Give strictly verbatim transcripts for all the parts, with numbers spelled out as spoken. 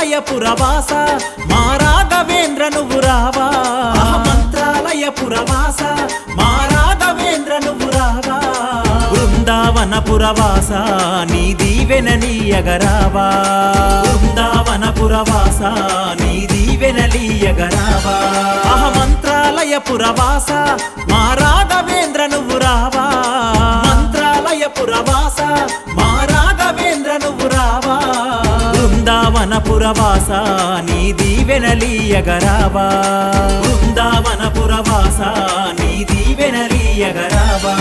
మంత్రాలయ పురవాస మా రాఘవేంద్ర నువ్వు రావా మంత్రాలయ పురవాస మా రాఘవేంద్ర నువ్వు రావా బృందావన పురవాస నీ దీవెనలీయగరావా బృందావన పురవాస నీ దీవెనలీయగరావా మంత్రాలయ పురవాస మా రాఘవేంద్ర నువ్వు రావా మంత్రాలయ పురవాస మా రాఘవేంద్ర నువ్వు రావా బృందావన పురవాస నీ దీవెనలీయగరావా బృందావన పురవాస నీ దీవెనలీయగరావా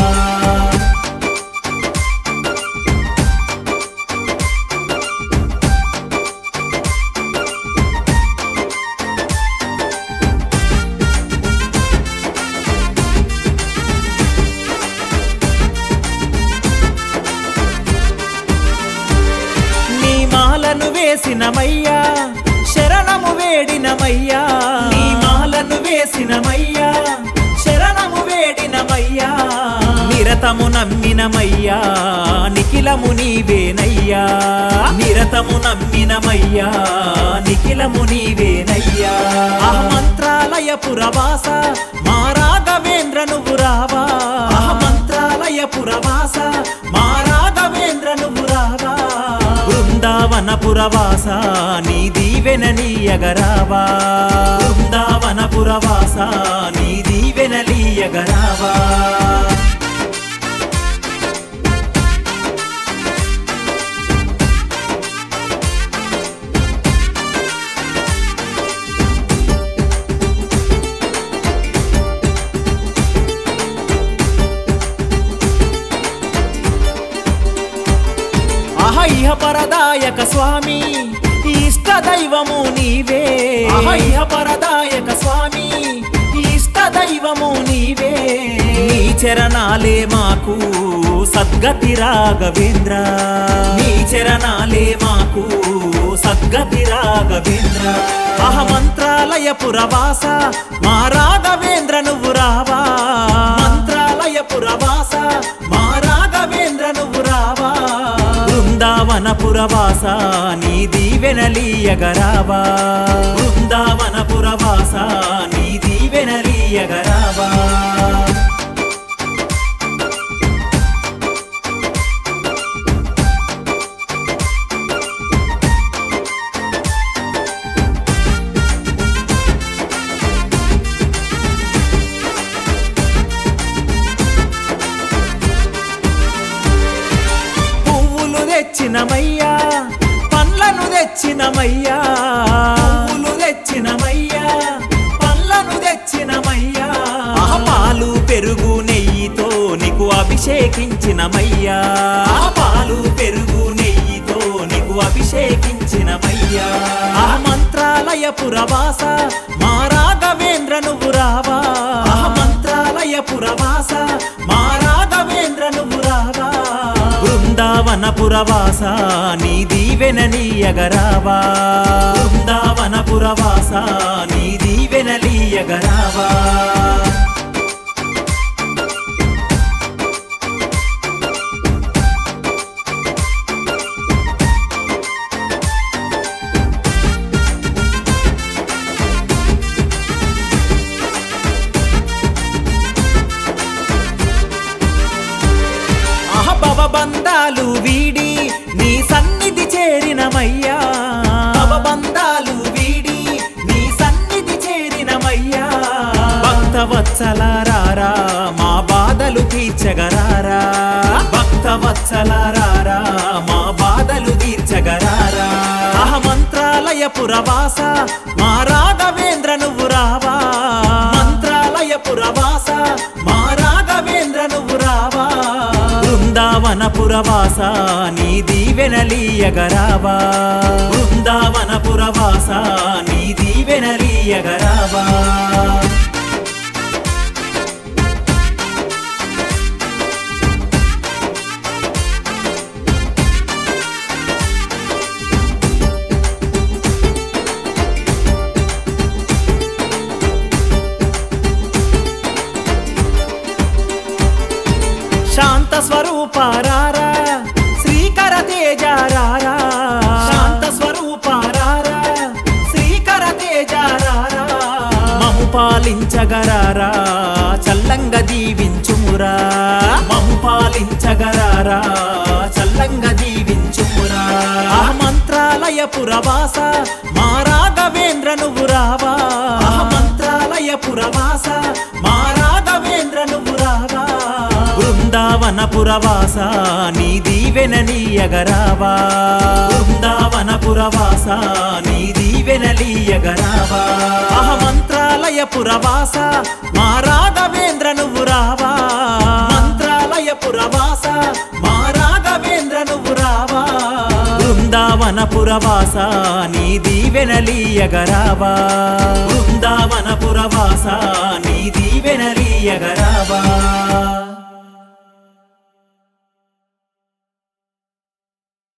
వేసినమయ్యా శరణము వేడినమయ్యా నీ మాలను వేసినమయ్యా శరణము వేడినమయ్యా నిరతము నమ్మినమయ్యా నిఖిలము నీవేనయ్యా నిరతము నమ్మినమయ్యా నిఖిలము నీవేనయ్యా మంత్రాలయ పురవాస మా రాఘవేంద్ర నువ్వు రావా మంత్రాలయ పురవాస మా రాఘవేంద్ర నువ్వు రావా బృందావన పురవాస నీ దీవెనలీయగరావా బృందావన పురవాస నీ దీవెనలీయగరావా ఇహ పరదాయక స్వామి ఇష్ట దైవము నీవే ఇహ పరదాయక స్వామి ఇష్ట దైవము నీవే నీ చరణాలే మాకు సద్గతి రాఘవేంద్ర నీ చరణాలే మాకు సద్గతి రాఘవేంద్ర అహ మంత్రాలయ పురవాస మా రాఘవేంద్ర నువ్వు రావా మంత్రాలయ పురవాస మా రాఘవేంద్ర నువ్వు రావా బృందావన పురవాస నీ దీవెనలీయగరావా బృందావన పురవాస నీ దీవెనలీయగరావా తెచ్చినమయ్యా పండ్లను తెచ్చినమయ్యా పువ్వులు తెచ్చినమయ్యా పండ్లను తెచ్చినమయ్యా పాలు పెరుగు నెయ్యితో నీకు అభిషేకించినమయ్యా పాలు పెరుగు నెయ్యితో నీకు అభిషేకించినమయ్యా మంత్రాలయ పురవాస మా రాఘవేంద్ర నువ్వు రావా మంత్రాలయ పురవాస మా రాఘవేంద్ర నువ్వు రావా బృందావన పురవాస నీ దీవెనలీయగరావా బృందావన పురవాస నీ దీవెనలీయగరావా బంధాలు వీడి నీ సన్నిధి చేరినమయ్యా బంధాలు వీడి నీ సన్నిధి చేరినమయ్యా భక్తవత్సలారా మా బాధలు తీర్చగరారా భక్తవత్సలారా మా బాధలు తీర్చగరారా మంత్రాలయ పురవాస మా రాఘవేంద్ర నువ్వు రావా మంత్రాలయ పురవాస మా రాఘవేంద్ర నువ్వు రావా బృందావన పురవాస నీ దీవెనలీయగరావా బృందావన పురవాస నీ దీవెనలీయగరావా శాంత స్వరూపారారా శ్రీకర తేజారారా శాంత స్వరూపారారా పాలించగరారా చల్లంగా దీవించుమురా మము పాలించగరారా చల్లంగా దీవించుమురా ఆ మంత్రాలయ పురవాస మా రాఘవేంద్ర నువ్వు రావా ఆ మంత్రాలయ పురవాస మా రాఘవేంద్ర నువ్వు రావా బృందావన పురవాస నీ దీవెనలీయగరావా బృందావన పురవాస నీ దీవెనలీయగరావా ఆ మంత్రాలయ పురవాస మా రాఘవేంద్ర నువ్వు రావా మంత్రాలయ పురవాస మా రాఘవేంద్ర నువ్వు రావా బృందావన పురవాస నీ దీవెనలీయగరావా బృందావన పురవాస నీ దీవెనలీయగరావా